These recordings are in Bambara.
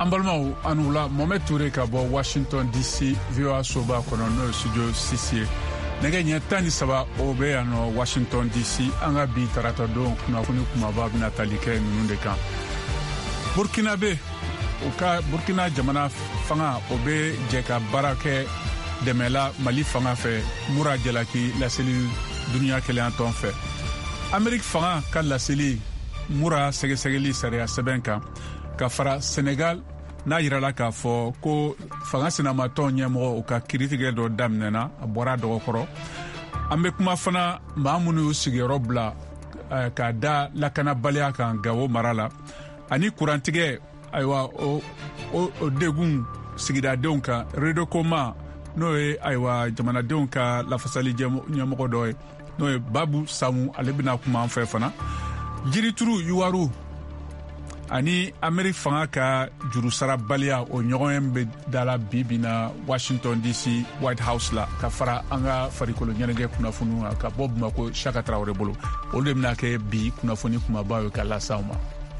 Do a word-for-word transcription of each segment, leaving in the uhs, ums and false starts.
Ambalmao anula Mohamed Touré ka bɔ Washington D C V O A soba kono no studio six nege ɲɛ tan ni saba o bɛ yan nɔ Washington D C an ka bi tarata don kunnafoni kumaba bɛna tali kɛ ninnu de kan. Burkina be o ka Burkina jamana fanga o bɛ jɛ ka baara kɛ dɛmɛla Mali fanga fɛ Mura Jalaki laseli duniya kelen tɔn fɛ. Amerik fanga ka laseli Mura sɛgɛsɛgɛli sariya sɛbɛn kan ka fara Senegal n'a yirala k'a fɔ ko fanga sinamatɔn ɲɛmɔgɔ o ka kiritigɛ dɔ daminɛna a bɔra dɔgɔkɔrɔ. An bɛ kuma fana maa minnu y'u sigiyɔrɔ bila k'a da lakanabaliya kan Gawo mara la ani kurantigɛ ayiwa o o degun sigidadenw kan Redekoma n'o ye ayiwa jamanadenw ka lafasali ɲɛmɔgɔ dɔ ye n'o ye Babu Samu ale bɛna kuma an fɛ fana. Jirituru Yuwaru ani Amerik fanga ka jurusara baliya o ɲɔgɔn bɛ dala bi bina Washington D C White House la ka fara an ka farikolo ɲɛnajɛ kunnafoni ka bɔ Bamako Chaka Traoré bolo olu de bɛna kɛ bi kunnafoni kumaba ye ka lasa ma.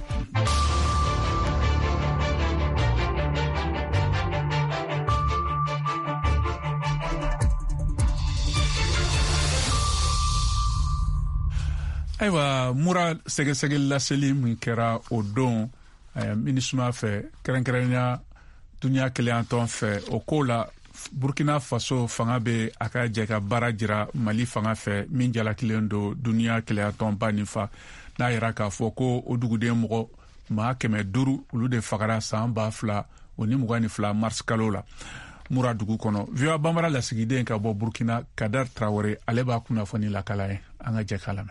Ayiwa Mura sɛgɛsɛgɛli laseli min kɛra o don minisuma fɛ kɛrɛnkɛrɛnya duniya kelen tɔn fɛ o ko la Burkina Faso fanga bɛ a ka jɛ ka baara jira Mali fanga fɛ min jalakilen don duniya kelen tɔn ba nin fa n'a yɛrɛ k'a fɔ ko o duguden mɔgɔ maa kɛmɛ duuru olu de fagara san ba fila o ni mugan ni fila mars kalo la Mura dugu kɔnɔ. V O A banbara lasigiden ka bɔ Burkina Kadar Traoré ale b'a kunnafoni lakala ye an ka jɛ k'a lamɛn.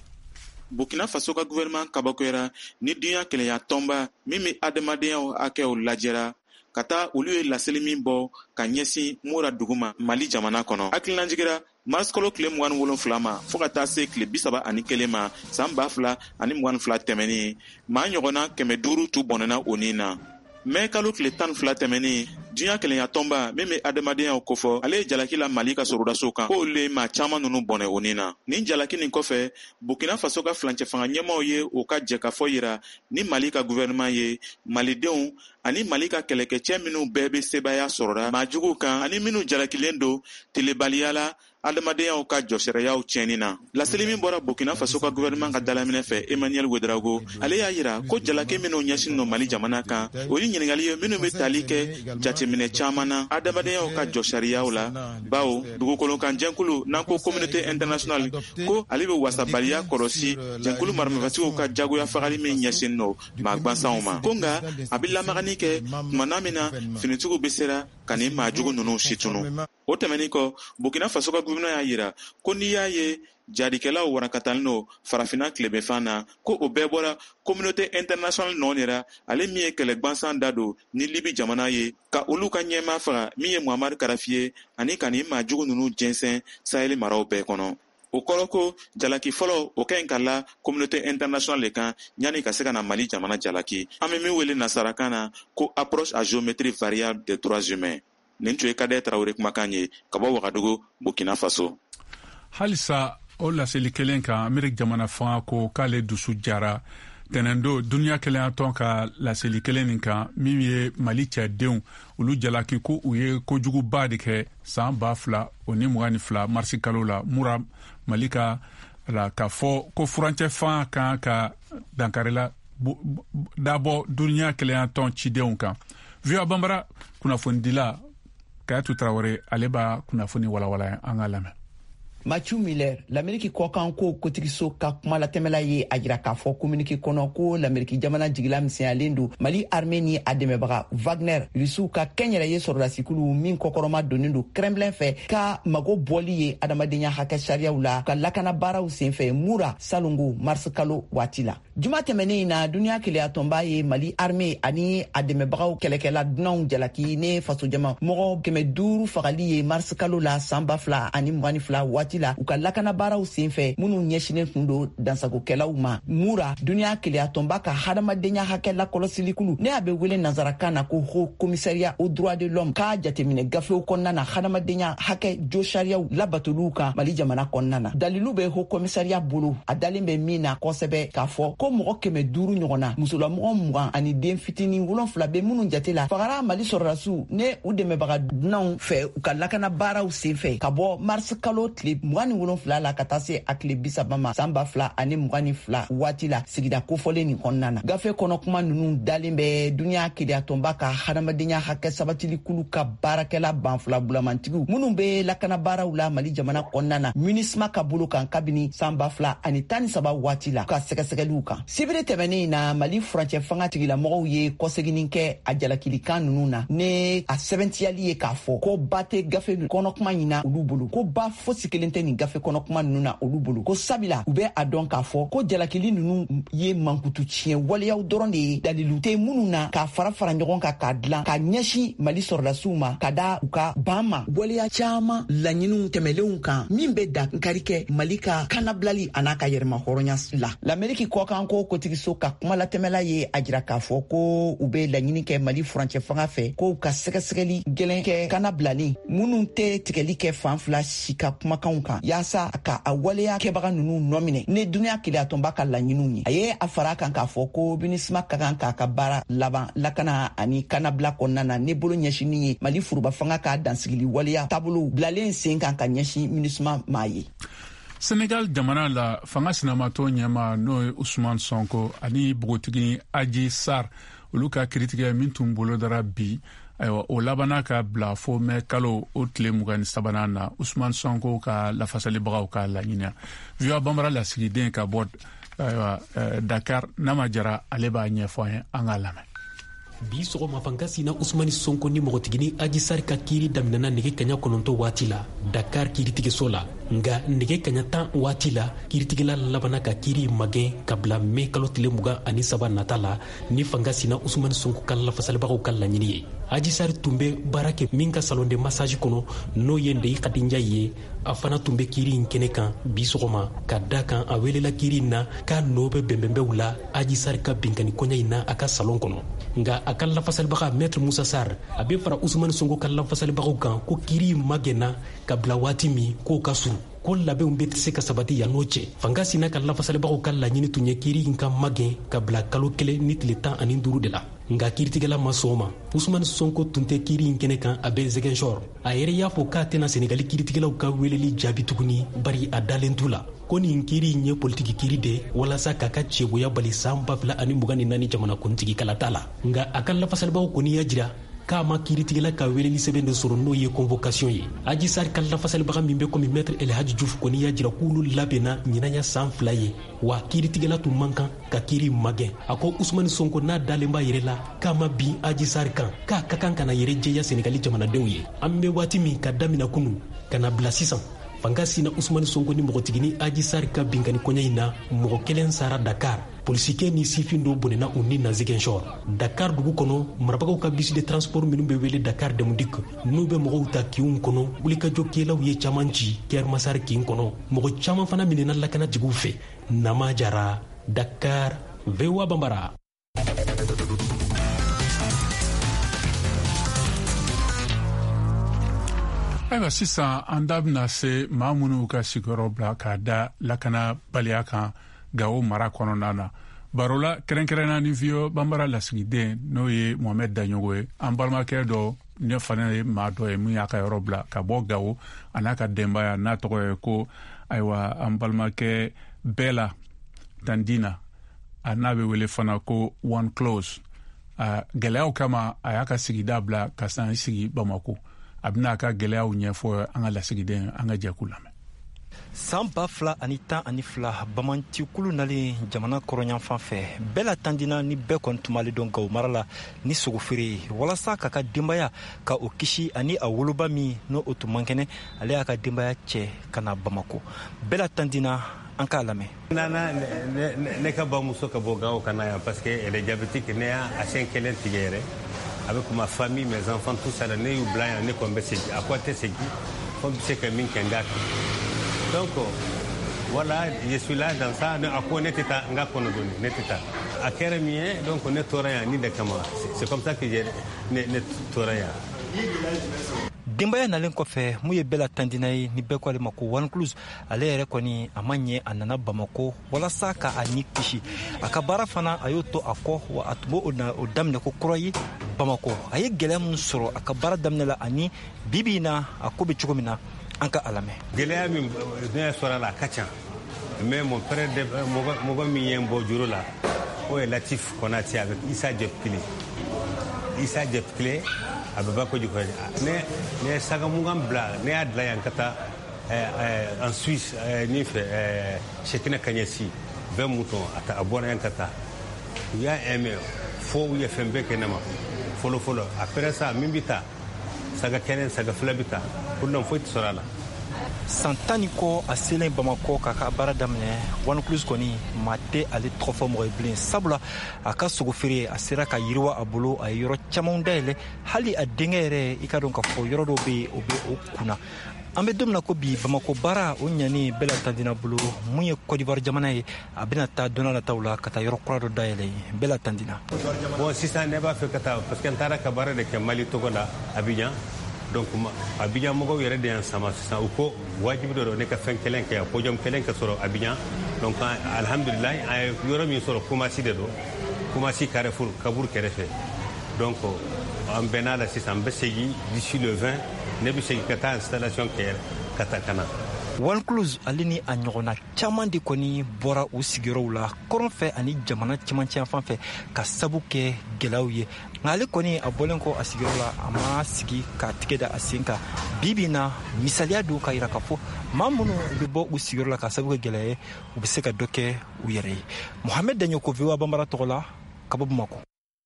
Burkina Faso ka gouvernement kabakoyara ni dunya kelenya tɔnba min bɛ adamadenyaw hakɛw lajɛra ka taa olu ye laseli min bɔ ka ɲɛsin Mura dugu ma Mali jamana kɔnɔ. Hakililajigira mars kalo tile mugan ni wolonwula ma fo ka taa se tile bi saba ani kelen ma san ba fila ani mugan ni fila tɛmɛnen maa ɲɔgɔnna kɛmɛ duuru tu bɔnɛna o nin na. Mɛ kalo tile tan ni fila tɛmɛnen dunya kelenya tɔnba min bɛ adamadenyaw kofɔ ale ye jalaki la Mali ka sorodaso kan ko olu ye maa caman ninnu bɔnɛ o nin na. Nin jalaki nin kɔfɛ Burkina Faso ka filancɛ fanga ɲɛmaaw ye o ka jɛ ka fɔ yira ni Mali ka gouvernement ye malidenw ani Mali ka kɛlɛkɛcɛ minnu bɛɛ bɛ sebaya sɔrɔra maajuguw kan ani minnu jalakilen don telebaliya la adamadenyaw ka jɔsɛrɛyaw tiɲɛni na. Laseli min bɔra Burkina Faso ka gouvernement ka dalaminɛ fɛ Emmanuel Ouedraogo ale y'a yira ko jalaki minnu ɲɛsin no Mali jamana kan o ye ɲininkali ye minnu bɛ tali kɛ jateminɛ caman na adamadenyaw ka jɔsɛriyaw la bawo dugukolokan jɛnkulu n'an ko communauté internationale ko ale bɛ wasabaliya kɔlɔsi jɛnkulu maramafatigiw ka jagoya fagali min ɲɛsin no maa gwansanw ma ko nka a bɛ lamagani kɛ tumana min na finitigiw bɛ sera ka nin maajugu ninnu situnu. O tɛmɛnin kɔ Burkina Faso ka gouvernement y'a yira ko n'i y'a ye jarikɛlaw warankatalen no farafina tilebefan na ko o bɛɛ bɔra communauté internationale nɔ nera ale min ye kɛlɛ gwansan da don ni Libi jamana ye ka olu ka ɲɛmaa faga min ye Muammar Kadhafi ye ani ka nin maajugu ninnu jɛnsɛn Sahel maraw bɛɛ kɔnɔ. O kɔrɔ ko jalaki fɔlɔ o ka ɲi ka la communauté internationale le kan yanni ka se ka na Mali jamana jalaki. An bɛ min wele nasarakan na ko approche à géométrie variable des droits humains. Nin tun ye Kadɛr Traoré kumakan ye ka bɔ Wagadugu Burkina Faso. Halisa o laseli kelen kan Amerik jamana fanga ko k'ale dusu jara tɛnɛndo duniya kelen tɔn ka laseli kelen nin kan min ye Mali cɛdenw olu jalaki ko u ye kojuguba de kɛ san ba fila o ni mugan ni fila marsi kalo la Mura Mali ka la ka fɔ ko furancɛ fanga kan ka dankarila dabɔ duniya kelen tɔn cidenw kan. V O A banbara kunnafoni dila Kayatu Traoré ale b'a kunnafoni walawala an ka lamɛn. Mathieu Miller, l'Amérique kɔkan ko kotigiso ka kuma latɛmɛla ye a jira k'a fɔ communiqué kɔnɔ ko l'Amérique jamana jigila misɛnyalen don Mali armée ni a dɛmɛbaga Wagner Rusiw ka kɛnyɛrɛye sɔrɔdasikulu min kɔkɔrɔma donnen don Kremlin fɛ ka mago bɔli ye adamadenya hakɛ sariyaw la ka lakana baaraw senfɛ Mura salongo mars kalo waati la. Juma tɛmɛnen na duniya kelenya tɔnba ye Mali armée ani a dɛmɛbagaw kɛlɛkɛla dunanw jalaki ne faso jama mɔgɔ kɛmɛ duuru fagali ye mars kalo la san ba fila ani mugan ni fila waati la u ka lakana baaraw senfɛ minnu ɲɛsinen tun don dansagokɛlaw ma. Mura duniya kelenya tɔnba ka hadamadenya hakɛ lakɔlɔsilikulu ne a bɛ wele nanzarakan na ko Haut Commissariat aux droits de l'homme k'a jateminɛ gafew kɔnɔna na hadamadenya hakɛ jo sariyaw labatoluw kan Mali jamana kɔnɔna na. Dalilu bɛ Haut Commissariat bolo a dalen bɛ min na kosɛbɛ k'a fɔ ko mɔgɔ kɛmɛ duuru ɲɔgɔnna musolamɔgɔ mugan ani den fitini wolonfila be minnu jate la fagara Mali sɔrɔdasiw ne u dɛmɛbaga dunanw fɛ u ka lakana baaraw senfɛ ka bɔ marisi kalo tile mugan ni wolonfila la ka taa se a tile bisaba ma san ba fila ani mugan ni fila waati la sigida kofɔlen nin kɔnɔna na gafe kɔnɔ kuma nunu dalen bɛ duniya keleyatɔnba ka hadamadenya hakɛ sabatili kulu ka baarakɛla banfila bulamantigiw minnu be lakana baaraw la Mali jamana kɔnɔna na MINUSMA ka bolo kan kabini san ba fila ani tan ni saba waati la ka sɛgɛsɛgɛliw kan sibiri tɛmɛnen na Mali furancɛ fanga tigilamɔgɔw ye kɔseginin kɛ a jalakilikan nunu na ne a sɛbɛntiyali ye k'a fɔ ko ba tɛ gafe kɔnɔ kuma ɲina olu bolo ko ba fosi kelen tɛ nin gafe kɔnɔ kuma nunu na olu bolo ko sabila u bɛ a dɔn k'a fɔ ko jalakili nunu ye mankutu tiɲɛ waleyaw dɔrɔn de ye dalilu tɛ minnu na k'a fara fara ɲɔgɔn kan k'a dilan ka ɲɛsin Mali sɔrɔdasiw ma ka da u ka ban ma waleya caman laɲiniw tɛmɛlenw kan min bɛ dankari kɛ Mali ka kanabilali a n'a ka yɛrɛma hɔrɔnya la l'Amérique kɔkan ko kotigiso ka kuma latɛmɛla ye a jira k'a fɔ ko u bɛ laɲini kɛ Mali furancɛ fanga fɛ ko u ka sɛgɛsɛgɛli gɛlɛn kɛ kanabilali minnu tɛ tigɛli kɛ fan fila si ka kumakanw kan yaasa ka a waleya kɛbaga ninnu nɔ minɛ ne duniya keleyatɔnba ka laɲiniw ye a ye a fara kan k'a fɔ ko MINUSMA ka kan k'a ka baara laban lakana ani kanabila kɔnɔna na ne bolo ɲɛsinin ye Mali furuba fanga ka dansigili waleya taabolo bilalen sen kan ka ɲɛsin MINUSMA ma ye. Senegal jamana la fanga sinamatɔ ɲɛma n'o ye Usman Sonko ani bogotigi Adji Sarr olu ka kiritigɛ min tun bolo dara bi ayiwa o labana ka bila fo mɛ kalo o tile mugan ni sabanan na Usman Sonko ka lafasalibagaw ka laɲiniya viwa bambara lasigiden ka bɔ ayiwa Dakar n'a ma jara ale b'a ɲɛfɔ an ye an ka lamɛn. Bi sɔgɔma fanga sina Usmani Sonko ni mɔgɔtigini Adji Sarr ka kiiri daminɛna nege kaɲa kɔnɔntɔ waati la Dakar kiiritigiso la nga nege kaɲa tan waati la kiiritigila labana ka kiiri magɛn ka bila mɛ kalo tile mugan ani saba nata la ni fanga sina Usmani Sonko ka lafasalibagaw ka laɲini ye. Adji Sarr tun bɛ baara kɛ min ka salon de massage kɔnɔ n'o ye Ndeyi Kadija ye a fana tun bɛ kiiri in kɛnɛ kan bi sɔgɔma ka da kan a welela kiiri in na k'a nɔ bɛ bɛnbɛnbɛw la Adji Sarr ka binkani kɔɲa in na a ka salon kɔnɔ nga a ka lafasalibaga Maître Moussa Sarr a bɛ fara Usmani Sonko ka lafasalibagaw kan ko kiiri magɛnna ka bila waati min k'o ka surun ko labɛnw bɛ se ka sabati yan n'o cɛ fanga sina ka lafasalibagaw ka laɲini tun ye kiiri in ka magɛn ka bila kalo kelen ni tile tan ani duuru de la nga kiiritigɛla ma sɔn ma Usmani Sonko tun tɛ kiiri in kɛnɛ kan a bɛ Ziguinchor a yɛrɛ y'a fɔ k'a tɛna Senegali kiiritigɛlaw ka weleli jaabi tuguni bari a dalen t'u la ko nin kiiri in ye politiki kiiri de walasa k'a ka cɛboya bali san ba fila ani mugan ni naani jamana kuntigi kalata la nga a ka lafasalibagaw kɔni y'a jira k'a ma kiiritigɛla ka weleli sɛbɛn de sɔrɔ n'o ye convocation ye Adji Sarr ka lafasalibaga min bɛ komi Maître El Hadji Diouf kɔni y'a jira k'olu labɛnna ɲinanya san fila ye wa kiiritigɛla tun man kan ka kiiri magɛn a ko Usmani Sonko n'a dalen b'a yɛrɛ la k'a ma bin Adji Sarr kan k'a ka kan kana yɛrɛ jɛya Senegali jamanadenw ye an bɛ waati min ka damina kunu ka na bila sisan fanga sina Usmani Sonko ni mɔgɔtigini Adji Sarr ka binkani kɔɲa in na mɔgɔ kelen sara Dakar polisikɛ ni sifin dɔw bɔnɛna u ni na Ziguinchor Dakar dugu kɔnɔ marabagaw ka bus de transport minnu bɛ wele Dakar Demudik n'u bɛ mɔgɔw ta kiw kɔnɔ wulikajɔ kɛlaw ye caman ci Kɛr Masar kin kɔnɔ mɔgɔ caman fana minɛna lakanatigiw fɛ Nama Jara Dakar V O A Bambara. Ayiwa sisan an da bɛna se maa minnu ka sigiyɔrɔ bila k'a da lakana baliya kan Gawo mara kɔnɔna na baro la kɛrɛnkɛrɛnna ni V O A Bambara lasigiden n'o ye Mohamed Daɲogo ye an balimakɛ dɔ ne fana ye maa dɔ ye min y'a ka yɔrɔ bila ka bɔ Gawo a n'a ka denbaya n'a tɔgɔ ye ko ayiwa an balimakɛ Bɛla Dandina a n'a bɛ wele fana ko One Close gɛlɛyaw kama a y'a ka sigida bila ka san sigi Bamako a bɛna ka gɛlɛyaw ɲɛfɔ an ka lasigiden an ka jɛkulu lamɛn. San ba fila ani tan ani fila bamantikulu nalen jamana kɔrɔnyanfan fɛ bɛɛ la tandina ni bɛɛ kɔni tun b'ale dɔn Gawo mara la ni sogofeere walasa k'a ka denbaya ka o kisi ani a woloba min n'o o tun man kɛnɛ ale y'a ka denbaya cɛ ka na Bamako bɛɛ la tandina an k'a lamɛn. nana ne ka bamuso ka bɔ Gawo ka na yan parce que elle est diabétique ne y'a siɲɛ kelen tigɛ yɛrɛ avec ma famille mes enfants tout ça ne y'u bila yan ne kɔni bɛ segin a ko a tɛ segin fo bɛ se ka min kɛ n k'a kɛ. Donc, voilà, je suis là dans ça. À quoi on était à Ngakonodoni, n'était à Kérémien, donc on est Toraya, ni de Kama. C'est comme ça que j'ai né Toraya. denbaya nalen kɔfɛ mun ye bɛɛ la tandina ye ni bɛɛ ko ale ma ko one close ale yɛrɛ kɔni a ma ɲɛ a nana Bamako walasa ka a ni kisi a ka baara fana a y'o to a kɔ wa a tun b'o o daminɛ ko kura ye Bamako a ye gɛlɛya min sɔrɔ a ka baara daminɛ la ani bibi na a ko bɛ cogo min na an ka a lamɛn. Gɛlɛya min ne sɔrɔ la a ka ca mais mon frère de mɔgɔ min ye n bɔ juru la o ye Latif Konate avec Issa Diop-Kile Issa Diop-Kile a bɛ ba kojugu ne ne sagamugan bila ne y'a dilan yan ka taa en Suisse ni fɛ Chekina Kanyesi vingt moutons a bɔra yan ka taa u y'a aimé fo u ye fɛn bɛɛ kɛ ne ma fɔlɔ fɔlɔ après ça min bɛ taa saga kɛnɛ saga fila bɛ taa pour non foyi tɛ sɔrɔ a la. san tan ni kɔ a selen Bamako k'a ka baara daminɛ one close kɔni maa tɛ ale tɔgɔ fɔ mɔgɔ ye bilen sabula a ka sogo feere a sera ka yiriwa a bolo a ye yɔrɔ camanw dayɛlɛ hali a denkɛ yɛrɛ i ka dɔn k'a fɔ yɔrɔ dɔw bɛ yen o bɛ o kunna an bɛ don min na ko bi Bamako baara o ɲani bɛɛ la tandina bolo mun ye Côte d'Ivoire jamana ye a bɛna taa don nataw la ka taa yɔrɔ kura dɔ dayɛlɛ bɛɛ la tandina. bon sisan ne b'a fɛ ka taa parce que n taara ka baara de kɛ Mali Togo la Abidjan donc Abidjan mɔgɔw yɛrɛ de y'an sama sisan u ko wajibi dɔ don ne ka fɛn kelen kɛ podium kelen ka sɔrɔ Abidjan donc alhamdulilayi an ye yɔrɔ min sɔrɔ Kumasi de don Kumasi Carrefour Kabour kɛrɛfɛ donc an bɛnna la sisan n bɛ segin d'ici le vingt ne bɛ segin ka taa installation kɛ ka taa kana. one close ale ni a ɲɔgɔnna caman de kɔni bɔra u sigiyɔrɔw la kɔrɔn fɛ ani jamana cɛmancɛ yan fan fɛ ka sabu kɛ gɛlɛyaw ye nka ale kɔni a bɔlen kɔ a sigiyɔrɔ la a ma sigi k'a tigɛ da a sen kan bibi na misaliya don k'a yira k'a fɔ maa minnu bɛ bɔ u sigiyɔrɔ la ka sabu kɛ gɛlɛya ye u bɛ se ka dɔ kɛ u yɛrɛ ye. Mohamed Daɲoko V O A Banbara tɔgɔ la ka bɔ Bamako.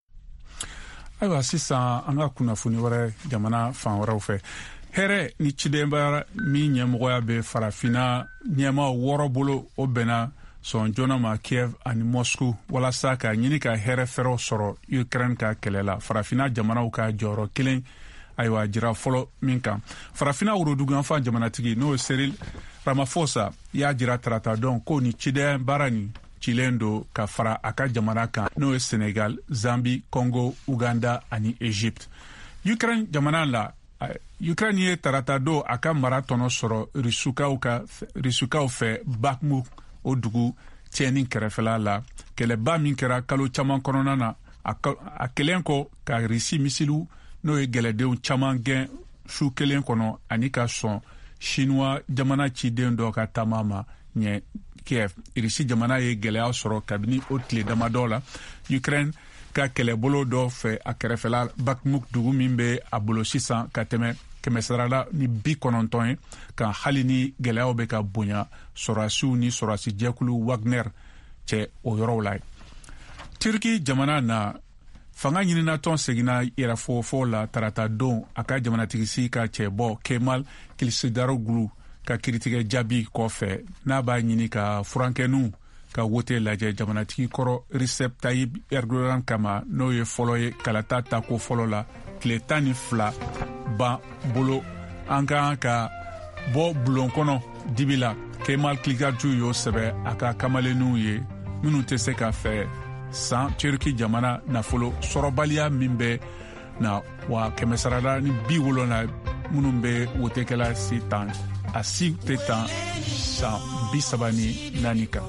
ayiwa sisan an ka kunnafoni wɛrɛ jamana fan wɛrɛw fɛ hɛrɛ ni cidenbaya min ɲɛmɔgɔya bɛ farafina ɲɛma wɔɔrɔ bolo o bɛnna sɔn joona ma Kiev ani Moscow walasa ka ɲini ka hɛrɛ fɛrɛw sɔrɔ Ukraine ka kɛlɛ la farafina jamanaw ka jɔyɔrɔ kelen ayiwa jira fɔlɔ min kan farafina woroduguyanfan jamanatigi n'o ye Cyril Ramaphosa y'a jira tarata dɔn ko ni cidɛn baara nin cilen do ka fara a ka jamana kan n'o ye Senegal, Zambie, Congo, Uganda ani Egypte. Ukraine jamana la Ukraine ye tarata do a ka mara tɔnɔ sɔrɔ Rusukaw ka Rusukaw fɛ Bakhmut o dugu tiɲɛni kɛrɛfɛla la kɛlɛba min kɛra kalo caman kɔnɔna na a kɛlen kɔ ka Rusi misilu n'o ye gɛlɛdenw caman gɛn su kelen kɔnɔ ani ka sɔn Chinois jamana ciden dɔ ka taama ma ɲɛ Kiev. Rusi jamana ye gɛlɛya sɔrɔ kabini o tile damadɔ la Ukraine ka kɛlɛbolo dɔ fɛ a kɛrɛfɛla Bakhmut dugu min bɛ a bolo sisan ka tɛmɛ kɛmɛ sarala ni bi kɔnɔntɔn ye ka hali ni gɛlɛyaw bɛ ka bonya sɔrɔdasiw ni sɔrɔdasi jɛkulu Wagner cɛ o yɔrɔw la. Turki jamana na fanga ɲininatɔn seginna yɛrɛfɔfɔ la tarata don a ka jamanatigisi ka cɛbɔ Kemal Kılıçdaroğlu ka kiritigɛ jaabi kɔfɛ n'a b'a ɲini ka furankɛninw ka wote lajɛ jamanatigi kɔrɔ Recep Tayyip Erdogan kama n'o ye fɔlɔ ye kalata tako fɔlɔ la tile tan ni fila ban bolo an kan ka bɔ bulon kɔnɔ dibi la Kemal Kılıçdaroğlu y'o sɛbɛ a ka kamalenninw ye minnu tɛ se ka fɛ san Turki jamana nafolo sɔrɔbaliya min bɛ na wa kɛmɛ sarada ni bi wolonwula minnu bɛ wotekɛla si tan a si tɛ tan san bi saba ni naani kan.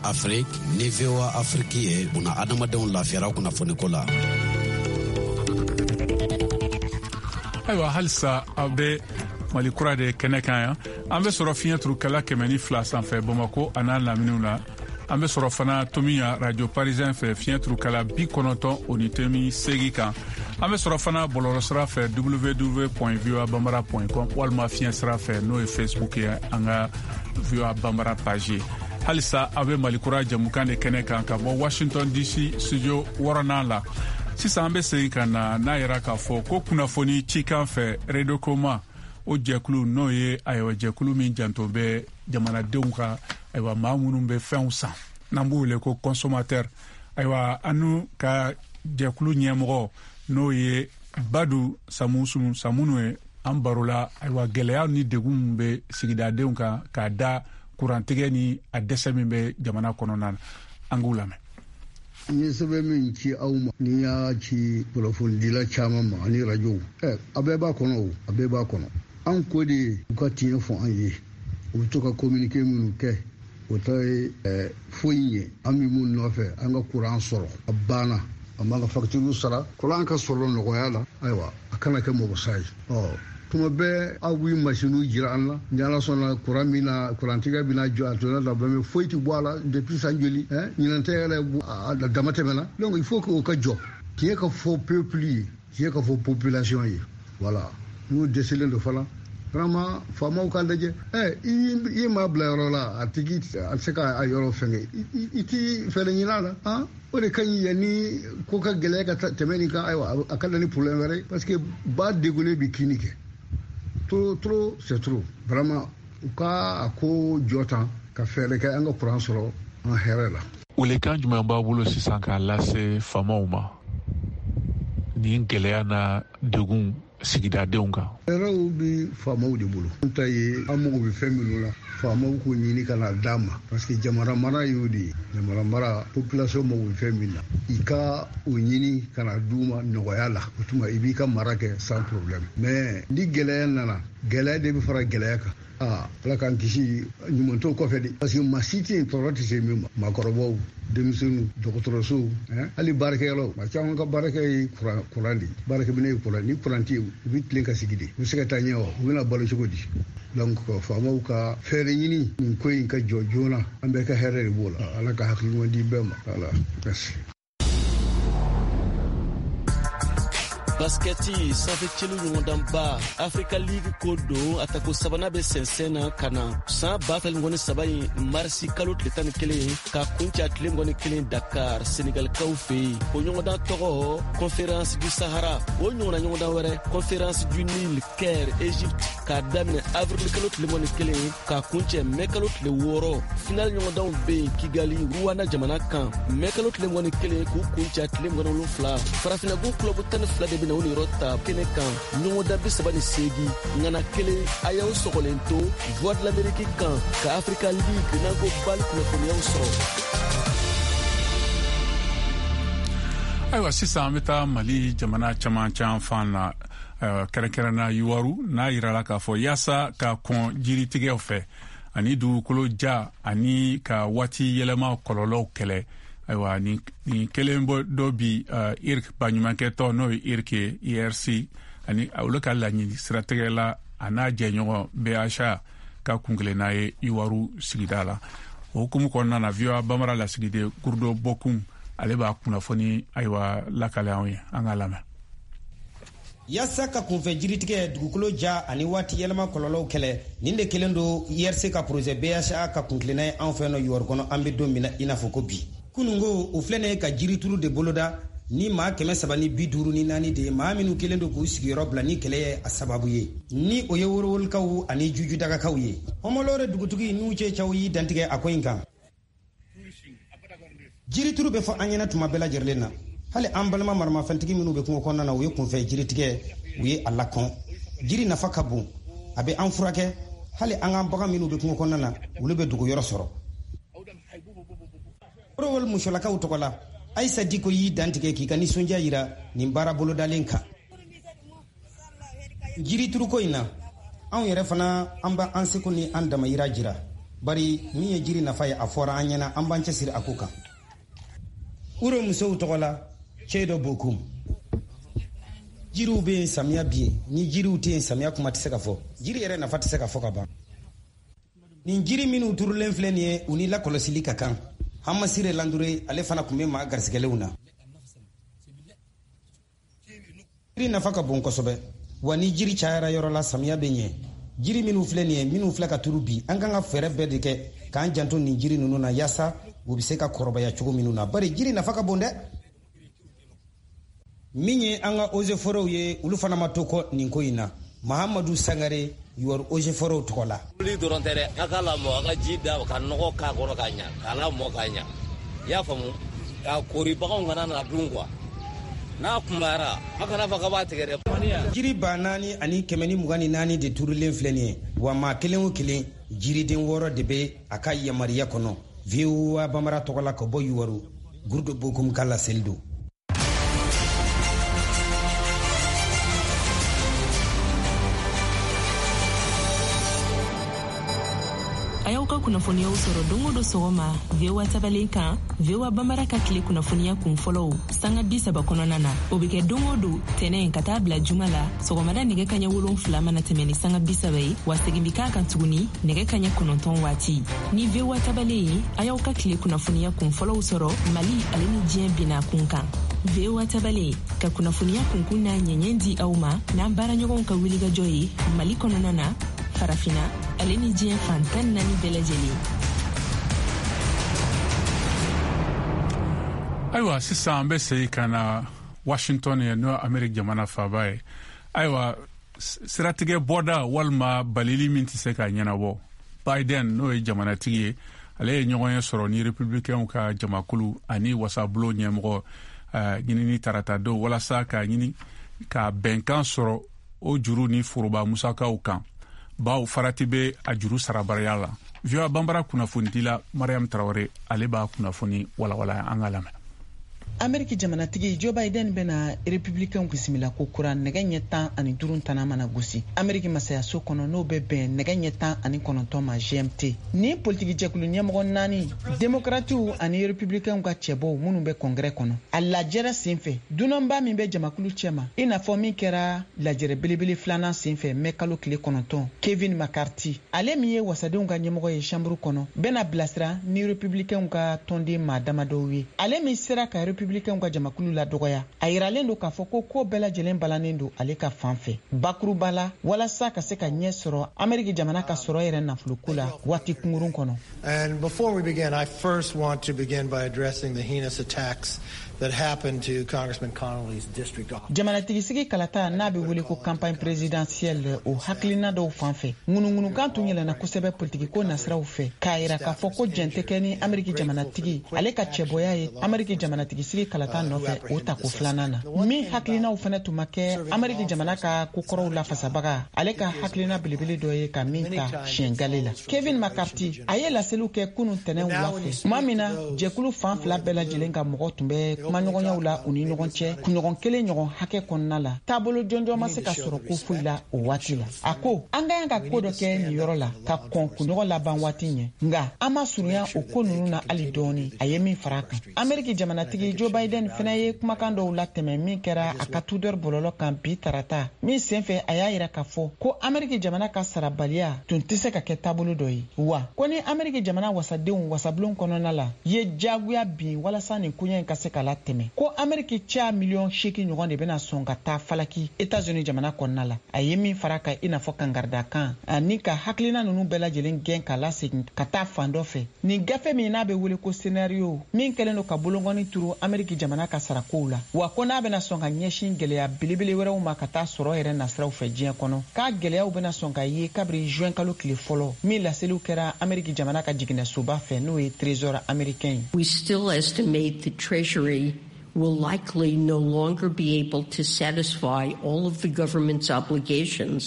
Afrique ni V O A Afrique ye una adamadenw lafiyara kunnafoni ko la. Ayiwa halisa aw bɛ Mali kura de kɛnɛ kan yan an bɛ sɔrɔ fiɲɛ turukɛla kɛmɛ ni fila sanfɛ Bamako a n'a laminiw la an bɛ sɔrɔ fana Tomiya radio parisien fɛ fiɲɛ turukɛla bi kɔnɔntɔn o ni temi segi kan an bɛ sɔrɔ fana bɔlɔlɔsira fɛ w w w point v o a bambara point com walima fiɲɛ sira fɛ n'o ye Facebook ye an ka V O A Bambara page halisa aw bɛ Mali kura jamukan de kɛnɛ kan ka bɔ Washington D C studio wɔɔrɔnan la sisan an bɛ segin ka na n'a yɛrɛ k'a fɔ ko kunnafoni cikan fɛ Radio Koma o jɛkulu n'o ye ayiwa jɛkulu min janto bɛ jamanadenw ka ayiwa maa minnu bɛ fɛnw san n'an b'u wele ko consommateur ayiwa anu ka jɛkulu ɲɛmɔgɔ n'o ye Badu Samusunu Samunu ye an barola ayiwa gɛlɛya ni degun bɛ sigidadenw kan k'a da kurantigɛ ni a dɛsɛ min bɛ jamana kɔnɔna na an k'u lamɛn. N ye sɛbɛn min ci aw ma ni y'a ci kunnafonidila caman ma ani radio ɛ a bɛɛ b'a kɔnɔ o a bɛɛ b'a kɔnɔ an ko de u ka tiɲɛ fɔ an ye u bɛ to ka communiqué minnu kɛ o ta ye ɛɛ foyi ye an bɛ mun nɔfɛ an ka kuran sɔrɔ a banna an b'an ka facture sara kuran ka sɔrɔ nɔgɔya la ayiwa a kana kɛ mɔgɔ sa ye ɔ tuma bɛɛ aw bɛ machine jira an la ni ala sɔnna kuran min na kurantigɛ bɛna jɔ a tɔnɔ la bɛn foyi tɛ bɔ a la depuis san joli ɛ ɲinan tɛ yɛrɛ a dama tɛmɛna donc il faut que o ka jɔ tiɲɛ ka fɔ peuple ye tiɲɛ ka fɔ population ye voilà n'o dɛsɛlen don fana vraiment faamaw ka lajɛ ɛ i ye maa bila yɔrɔ la a tigi a tɛ se ka a yɔrɔ fɛngɛ i tɛ fɛɛrɛ ɲini a la han o de ka ɲi yanni ko ka gɛlɛya ka tɛmɛ nin kan ayiwa a ka na ni problème wɛrɛ ye parce que ba degunnen bɛ kini kɛ trop trop c'est trop vraiment u ka a ko jɔ tan ka fɛɛrɛ kɛ an ka kuran sɔrɔ an hɛrɛ la. Welekan jumɛn b'a bolo sisan k'a lase faamaw ma nin gɛlɛya na degun sigidadenw kan. Hɛrɛw bɛ faamaw de bolo. An ta ye an mago bɛ fɛn minnu la faamaw k'o ɲini ka na d'a ma parce que jamana mara y'o de ye jamana mara population mago bɛ fɛn min na i ka o ɲini ka na d'u ma nɔgɔya la o tuma i b'i ka mara kɛ sans problème mais ni gɛlɛya nana gɛlɛya de bɛ fara gɛlɛya kan aa ala k'an kisi ɲuman t'o kɔfɛ de parce que maa si tɛ yen tɔɔrɔ tɛ se min ma maakɔrɔbaw denmisɛnninw dɔgɔtɔrɔsow hali baarakɛyɔrɔ maa caman ka baarakɛ ye kuran de baarakɛminɛ ye kuran ni kuran tɛ yen u bɛ tilen ka sigi de u bɛ se ka taa ɲɛ wa u bɛna balo cogo di donc faamaw ka fɛɛrɛ ɲini nin ko in ka jɔ joona an bɛɛ ka hɛrɛ de b'o la ala ka hakiliɲuman di bɛɛ ma voilà merci. Basketi sanfɛ celu ɲɔgɔndanba Africa League ko don a ta ko sabanan bɛ sɛnsɛn na ka na san ba fila ni saba in marisi kalo tile tan ni kelen ka kunca tile mugan kelen Dakar Senegalikaw fɛ yen o ɲɔgɔndan tɔgɔ Conférence du Sahara o ɲɔgɔnna ɲɔgɔndan wɛrɛ Conférence du Nil Caire Égypte k'a daminɛ avril kalo tile mugan kelen ka kuncɛ mai kalo tile wɔɔrɔ final ɲɔgɔndanw bɛ yen Kigali Rwanda jamana kan mai kalo tile mugan kelen k'u kunca tile mugan wolonwula farafinnabu club tan ni fila de bɛ na o yɔrɔ ta kɛnɛ kan ɲɔgɔndan bi saba ni seegin ŋana kelen a y'aw sɔgɔlen to voix de l'Amérique kan ka Africa League n'an ko bali kunnafoniyaw sɔrɔ. Ayiwa sisan an bɛ taa Mali jamana caman caman fan na kɛrɛnkɛrɛnna Yuwaru n'a yirala k'a fɔ yaasa ka kɔn jiritigɛw fɛ ani dugukolo ja ani ka waati yɛlɛma kɔlɔlɔw kɛlɛ. Ayiwa nin nin kelen bɔ dɔ bi I R C baɲumankɛtɔ n'o ye I R C ye I R C ani olu ka laɲini siratigɛ la a n'a jɛɲɔgɔn B H A ka kunkelenna ye Yuwaru sigida la o hukumu kɔnɔna na V O A Bambara lasigiden Kurdo Bokum ale b'a kunnafoni ayiwa lakale anw ye an ka lamɛn. Yasa ka kunfɛ jiritigɛ dugukolo ja ani waati yɛlɛma kɔlɔlɔw kɛlɛ nin de kelen do I R C ka projet B H A ka kunkelenna ye anw fɛ no Yuwaru kɔnɔ an bɛ don min na i n'a fɔ ko bi kunungo o filɛne ka jirituru de boloda ni maa kɛmɛ saba ni bi duuru ni naani de maa minnu kelen do k'u sigiyɔrɔ bila ni kɛlɛ ye a sababu ye ni o ye worowolikaw ani jujudagakaw ye Homolore dugutigi n'u cɛ cɛw y'i dantigɛ a ko in kan jirituru bɛ fɔ an ɲɛna tuma bɛɛ lajɛlen na hali an balima maramafɛntigi minnu bɛ kungo kɔnɔna na u ye kunfɛ jiritigɛ u ye a lakɔn jiri nafa ka bon a bɛ an furakɛ hali an ka bagan minnu bɛ kungo kɔnɔna na olu bɛ dogo yɔrɔ sɔrɔ Worowol musolakaw tɔgɔ la Aïssa Diko y'i dantigɛ k'i ka nisɔndiya yira nin baara bolodalen kan jiri turuko in na anw yɛrɛ fana an ba an seko ni an damayira jira bari min ye jiri nafa ye a fɔra an ɲɛna an b'an cɛsiri a ko kan. Uro musow tɔgɔ la Ceydo Bokum. Jiriw bɛ yen samiya bi yen, ni jiriw tɛ yen samiya kuma tɛ se ka fɔ. Jiri yɛrɛ nafa tɛ se ka fɔ ka ban. Nin jiri minnu turulen filɛ nin ye u ni lakɔlɔsili ka kan. Hamasire Landure ale fana tun bɛ maa garisigɛlenw na. Jiri nafa ka bon kosɛbɛ, wa ni jiri cayara yɔrɔ la samiya bɛ ɲɛ. Jiri minnu filɛ nin ye minnu filɛ ka turu bi an kan ka fɛɛrɛ bɛɛ de kɛ k'an janto nin jiri ninnu na yaasa u bɛ se ka kɔrɔbaya cogo minnu na. Bari jiri nafa ka bon dɛ. Min ye an ka eaux et forêts ye olu fana ma to kɔ nin ko in na. Mahamadu Sangare yɔrɔ eaux et forêts tɔgɔ la. Wuli dɔrɔn tɛ dɛ, a ka lamɔ a ka ji da ka nɔgɔ k'a kɔrɔ ka ɲa k'a lamɔ ka ɲa. I y'a faamu? Ka kori baganw kana na dun quoi. N'a kunbayara a kana fɔ k'a b'a tigɛ dɛ. Jiri ba naani ani kɛmɛ ni mugan ni naani de turulen filɛ nin ye, wa maa kelen o kelen jiriden wɔɔrɔ de bɛ a ka yamaruya kɔnɔ. V O A Bambara tɔgɔ la ka bɔ Yuwaru, Gurudo Bokum k'a laseli don. A y'aw ka kunnafoniyaw sɔrɔ don o don sɔgɔma V O A tabalen kan V O A Bambara ka tile kunnafoniya kun fɔlɔw sanga bi saba kɔnɔna na o bɛ kɛ don o don tɛnɛn ka taa bila juma la sɔgɔmada nɛgɛ kaɲɛ wolonfila mana tɛmɛ ni sanga bi saba ye wa segin bi k'a kan tuguni nɛgɛ kaɲɛ kɔnɔntɔn waati ni V O A tabalen ye a y'aw ka tile kunnafoniya kun fɔlɔw sɔrɔ Mali ale ni diɲɛ binna kun kan. V O A tabalen ka kunnafoniya kunkun n'a ɲɛɲɛ di aw ma n'an baaraɲɔgɔnw ka wulikajɔ ye Mali kɔnɔna na farafina ale ni diɲɛ fantan naani bɛɛ lajɛlen. Ayiwa sisan an bɛ segin ka na Washington ye n'o Ameriki jamana faaba ye. Ayiwa siratigɛ bɔda walima balili min tɛ se ka ɲɛnabɔ. Biden n'o ye jamanatigi ye ale ye ɲɔgɔn ye sɔrɔ ni républicains ka jamakulu ani wasabulon ɲɛmɔgɔ ɲinini tarata don walasa ka ɲini ka bɛnkan sɔrɔ o juru ni foroba musakaw kan. Baw farati bɛ a juru sarabariya la. V O A Bambara kunnafonidila Mariam Traoré ale b'a kunnafoni walawala an ka lamɛn. Ameriki jamanatigi Joe Biden bena républicain bisimila ko kura nɛgɛ ɲɛ tan ani duuru tana mana gosi Ameriki masayaso kɔnɔ n'o bɛ bɛn nɛgɛ ɲɛ tan ani kɔnɔntɔn ma G M T. Ni politiki jɛkulu ɲɛmɔgɔ naani démocratiw ani républicainw ka cɛbɔw minnu bɛ congrès kɔnɔ a lajɛrɛ senfɛ dunanba min bɛ jamakulu cɛma i n'a fɔ min kɛra lajɛrɛ belebele filanan senfɛ mɛ kalo tile kɔnɔntɔn Kevin McCarthy ale min ye wasadenw ka ɲɛmɔgɔ ye chambre kɔnɔ bɛna bilasira ni républicainw ka tɔnden maa damadɔw ye ale min sera ka républicainw ka jamakulu la dɔgɔya a yiralen don k'a fɔ ko ko bɛɛ lajɛlen balannen don ale ka fan fɛ bakuruba la walasa ka se ka ɲɛ sɔrɔ Ameriki jamana ka sɔrɔ yɛrɛ nafoloko la waati kunkurun kɔnɔ. And before we begin, I first want to begin by addressing the heinous attacks that happened to Congressman Connolly's district office. Jamanatigisi kalata n'a bɛ wele ko campagne présidentielle o hakilina dɔw fan fɛ ŋunuŋunukan tun yɛlɛnna kosɛbɛ politiki ko nasiraw fɛ k'a yira k'a fɔ ko jɛn tɛ kɛ ni Ameriki jamanatigi ale ka cɛbɔya ye Ameriki jamanatigisi kalata nɔfɛ o tako filanan na min hakilinaw fana tun ma kɛ Ameriki jamana ka kokɔrɔw lafasabaga ale ka hakilina belebele dɔ ye ka min ta siɲɛ gale la. Kevin McCarthy a ye laseliw kɛ kunun tɛnɛn wula fɛ tuma min na jɛkulu fan fila bɛɛ lajɛlen ka mɔgɔ tun bɛ kumaɲɔgɔnyaw la u ni ɲɔgɔn cɛ kunɲɔgɔn kelen ɲɔgɔn hakɛ kɔnɔna la taabolo jɔnjɔn ma se ka sɔrɔ ko foyi la o waati la a ko an ka kan ka ko dɔ kɛ nin yɔrɔ la ka kɔn kunɲɔgɔn laban waati ɲɛ nka an ma surunya o ko ninnu na hali dɔɔni a ye min fara a kan. Ameriki jamanatigi Joe Biden fana ye kumakan dɔw latɛmɛ min kɛra a ka tudeur bɔlɔlɔ kan bi tarata min senfɛ a y'a yira k'a fɔ ko Ameriki jamana ka sarabaliya tun tɛ se ka kɛ taabolo dɔ ye wa ko ni Ameriki jamana wasadenw wasabulon kɔnɔna la ye jagoya bin walasa nin koɲɛ in ka se ka latɛmɛ ko Ameriki cɛ miliyɔn seegin ɲɔgɔn de bɛna sɔn ka taa falaki États-Unis jamana kɔnɔna la a ye min fara kan i n'a fɔ kangarida kan ani ka hakilina ninnu bɛɛ lajɛlen gɛn ka lasegin ka taa fan dɔ fɛ nin gafe min n'a bɛ wele ko scénario min kɛlen don ka bolongɔni turu Ameriki jamana ka sarakow la wa ko n'a bɛna sɔn ka ɲɛsin gɛlɛya belebele wɛrɛw ma ka taa sɔrɔ yɛrɛ nasiraw fɛ diɲɛ kɔnɔ k'a gɛlɛyaw bɛna sɔn ka ye kabiri juin kalo tile fɔlɔ min laseliw kɛra Ameriki jamana ka jiginɛsoba fɛ n'o ye trésor américain. We still estimate the Treasury will likely no longer be able to satisfy all of the government's obligations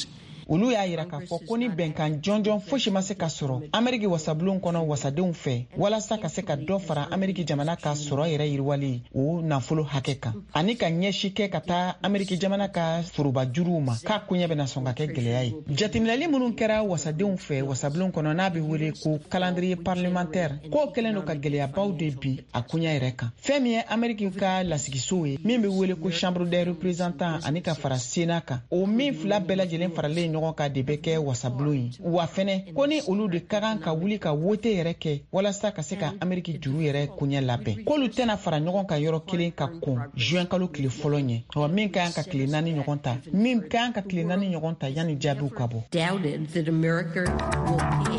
olu y'a yira k'a fɔ ko ni bɛnkan jɔnjɔn fosi ma se ka sɔrɔ Ameriki wasabulon kɔnɔ wasadenw fɛ walasa ka se ka dɔ fara Ameriki jamana ka sɔrɔ yɛrɛ yiriwali o nafolo hakɛ kan ani ka ɲɛsi kɛ ka taa Ameriki jamana ka foroba juruw ma k'a koɲɛ bɛna sɔn ka kɛ gwɛlɛya ye. Jateminɛli minnu kɛra wasadenw fɛ wasabulon kɔnɔ n'a bɛ wele ko calendrier parlementaire k'o kɛlen don ka gwɛlɛyabaw de bi a koɲɛ yɛrɛ kan. Fɛn min ye Ameriki ka lasigiso ye min bɛ wele ko chambre des représentants ani ka fara Sénat kan o min fila bɛɛ lajɛlen faralen ɲɔgɔn kan de bɛ kɛ wasabulon ye. Wa fɛnɛ ko ni olu de ka kan ka wuli ka wote yɛrɛ kɛ walasa ka se ka Ameriki juru yɛrɛ koɲɛ labɛn k'olu tɛna fara ɲɔgɔn kan yɔrɔ kelen ka kɔn juin kalo tile fɔlɔ ɲɛ wa min ka kan ka tile naani ɲɔgɔn ta min ka kan ka tile naani ɲɔgɔn ta yanni jaabiw ka bɔ. Doubted that America will pay.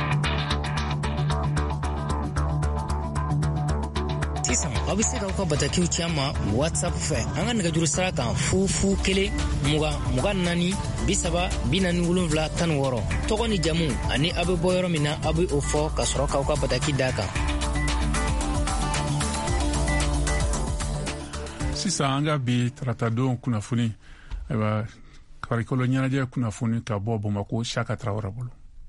Sisan aw bɛ se k'aw ka batakiw ci an ma WhatsApp fɛ an ka nɛgɛjuru sira kan fu fu kelen mugan mugan naani bi saba bi naani wolonwula tan ni wɔɔrɔ tɔgɔ ni jamu ani aw bɛ bɔ yɔrɔ min na aw bɛ o fɔ ka sɔrɔ k'aw ka bataki d'a kan. Sisan an ka bi taratadenw kunnafoni ayiwa farikolo ɲɛnajɛ kunnafoni ka bɔ Bamakɔ Saka Traoré bolo.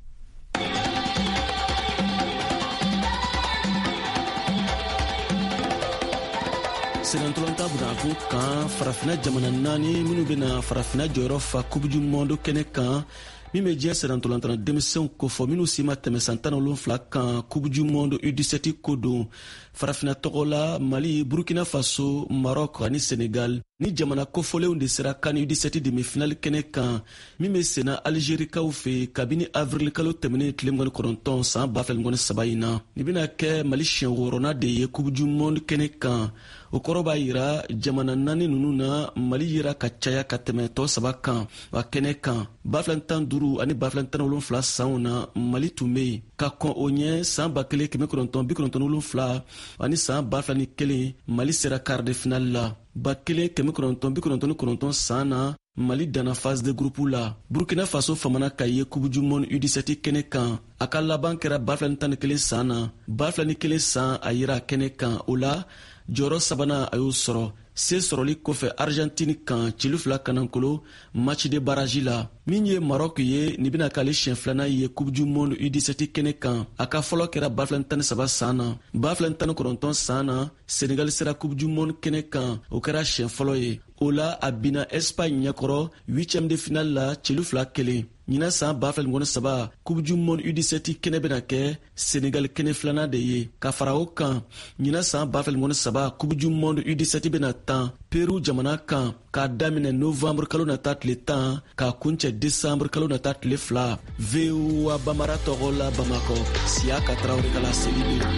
Sɛgɛntɔlɔnta budakun kan farafina jamana naani minnu bɛna farafina jɔyɔrɔ fa Coupe du Monde kɛnɛ kan min bɛ diɲɛ sɛgɛntɔlɔntana denmisɛnw kofɔ minnu si ma tɛmɛ san tan ni wolonwula kan Coupe du Monde U dix-sept ko don farafina tɔgɔ la Mali, Burkina Faso, Maroc ani Senegal ni jamana kofɔlenw de sera kan U dix-sept demi-finale kɛnɛ kan min bɛ senna Algérikaw fɛ kabini avril kalo tɛmɛnen tile mugan ni kɔnɔntɔn san ba fila mugan ni saba in na nin bɛna kɛ Mali siɲɛ wɔɔrɔnan de ye Coupe du Monde kɛnɛ kan o kɔrɔ b'a yira jamana naani ninnu na Mali yera ka caya ka tɛmɛ tɔ saba kan wa kɛnɛ kan ba fila tan duuru ani ba fila tan wolonwula sanw na Mali tun bɛ yen ka kɔn o ɲɛ san ba kelen kɛmɛ kɔnɔntɔn bi kɔnɔntɔn wolonwula ani san ba fila ni kelen Mali sera quart de finale la ba kelen kɛmɛ kɔnɔntɔn bi kɔnɔntɔn ni kɔnɔntɔn san na Mali danna phase de groupe la. Burkina Faso famana ka ye Coupe du Monde U dix-sept kɛnɛ kan a ka laban kɛra ba fila ni tan ni kelen san na ba fila ni kelen san a yera kɛnɛ kan o la jɔyɔrɔ sabanan a y'o sɔrɔ se sɔrɔli kɔfɛ Argentine kan cili fila kanankolo match de barrage la min ye Maroc ye nin bɛna k'ale siɲɛ filanan ye Coupe du Monde U dix-sept kɛnɛ kan a ka fɔlɔ kɛra ba fila ni tan ni saba san na ba fila ni tan ni kɔnɔntɔn san na Senegal sera Coupe du Monde kɛnɛ kan o kɛra siɲɛ fɔlɔ ye o la a bina Espagne ɲɛkɔrɔ huitième de finale la cili fila kelen ɲina san ba fila ni mugan ni saba Coupe du Monde U dix-sept kɛnɛ bɛna kɛ Senegal kɛnɛ filanan de ye ka fara o kan ɲina san ba fila ni mugan ni saba Coupe du Monde U dix-sept bɛna tan Peru jamana kan k'a daminɛ novembre kalo nata tile tan k'a kuncɛ décembre kalo nata tile fila V O A Bamara tɔgɔ la Bamakɔ Siaka Traoré ka laseli don.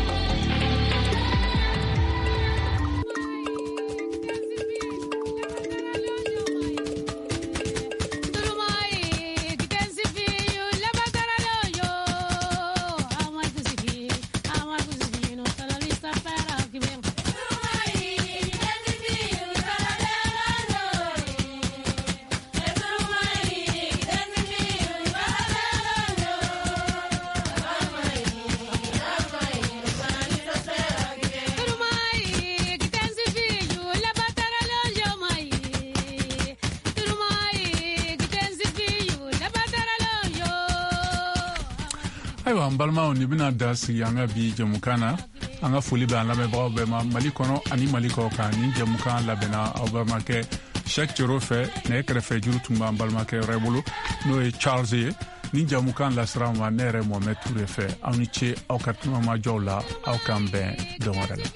Ayiwa an balimaw ni bɛna da sigi an ka bi jamukan na an ka foli bɛ an lamɛnbagaw bɛɛ ma Mali kɔnɔ ani Mali kɔ kan ni jamukan labɛnna aw balimakɛ Cheikh Cero fɛ nɛgɛ kɛrɛfɛ juru tun b'an balimakɛ yɛrɛ bolo n'o ye Charles ye ni jamukan lasira ma ne yɛrɛ Mohamed Touré fɛ aw ni ce aw ka tunamajɔw la aw k'an bɛn don wɛrɛ la.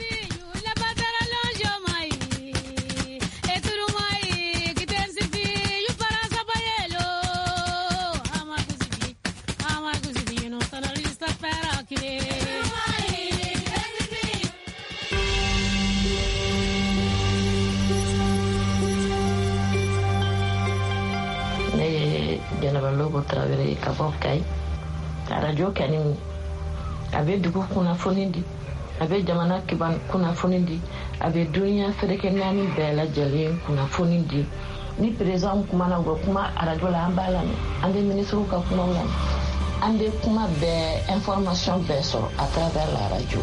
Lobo Traoré ka bɔ Kayi ka radio kɛni a bɛ dugu kunnafoni di a bɛ jamana kiban kunnafoni di a bɛ duniya fɛrɛkɛ naani bɛɛ lajɛlen kunnafoni di ni président kumana u bɛ kuma radio la an b'a lamɛn an bɛ ministre ka kumaw lamɛn an bɛ kuma bɛɛ information bɛɛ sɔrɔ à travers la radio.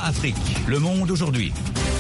Afrique. Le monde aujourd'hui.